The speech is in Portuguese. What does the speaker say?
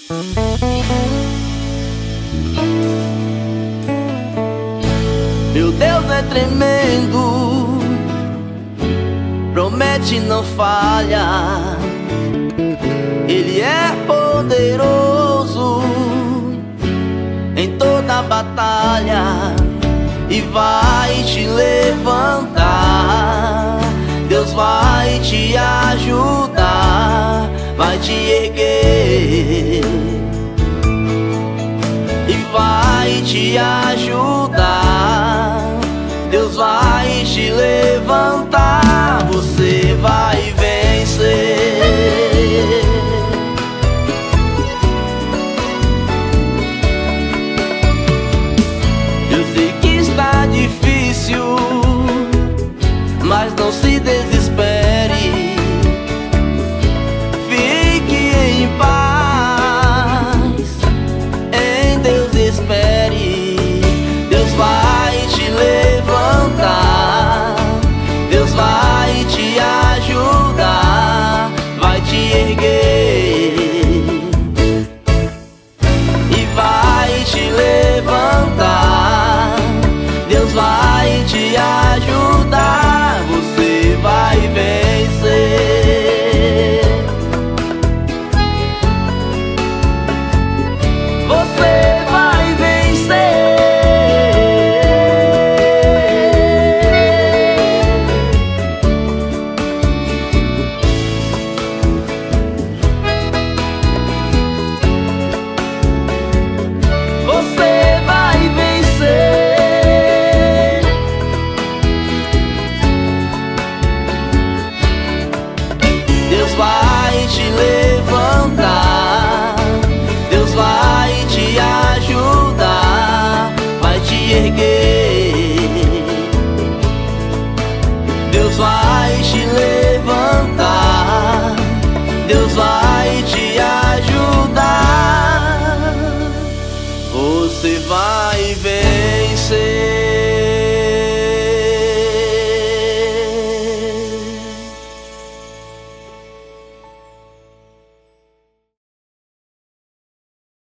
Meu Deus é tremendo, promete não falha. Ele é poderoso em toda batalha e vai te levantar. Deus vai te ajudar, vai te erguer e vai te ajudar. Deus vai te levantar, você vai vencer. Eu sei que está difícil, mas não se desespere. Fique em paz, em Deus espere. Deus vai te levantar, Deus vai te ajudar, vai te erguer e vai te levantar. Deus vai te ajudar, você vai vencer. Você vai vencer. Você vai vencer. Deus vai te levantar, Deus vai te ajudar, vai te erguer. Deus vai te levantar, Deus vai te ajudar, você vai vencer.